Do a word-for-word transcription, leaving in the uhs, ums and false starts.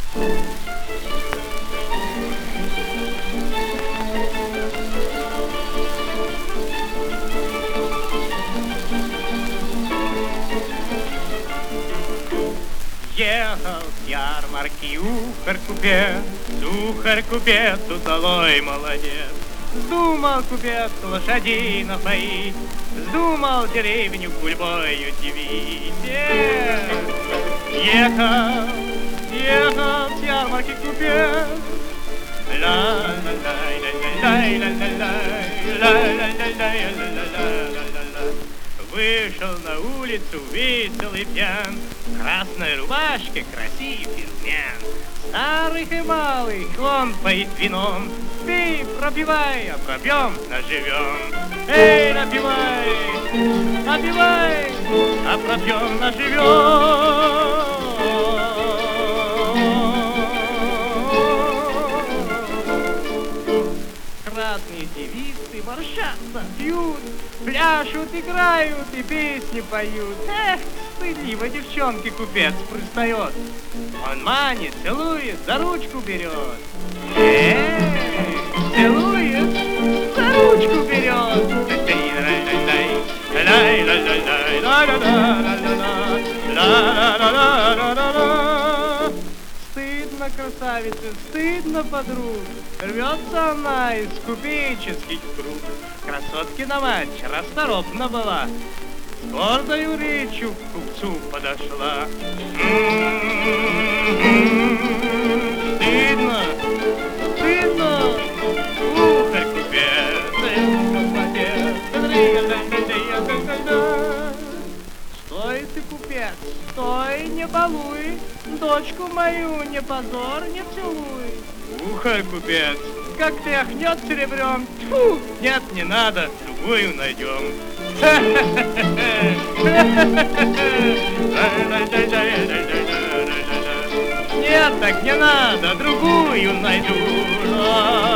Ехал с ярмарки ухарь-купец, ухарь-купец, удалой молодец. Вздумал купец лошадей напоить, вздумал деревню гульбою удивить. Ехал, ехал с ярмарки купец. Вышел на улицу веселый пьян, в красной рубашке красив и румян. Старых и малых он поит вином. Пей, пропивай, а пропьем, наживем. Эй, напивай, напивай, а пропьем, наживем. Красные девицы воршатся, пьют, пляшут, играют и песни поют. Эх, стыдливо девчонки купец пристает. Он манит, целует, за ручку берет. Эй, целует, за ручку берет. Стыдно, красавица, стыдно, подруг. Рвется она из купеческих круг. Красоткина мать расторопна была, с гордою речью к купцу подошла. Стыдно, стыдно, ухарь-купец, стой ты, купец, стой, не балуй, дочку мою не позор, не целуй. Ухарь-купец, как тряхнет серебрем, тьфу, нет, не надо, другую найдем. Нет, так не надо, другую найду.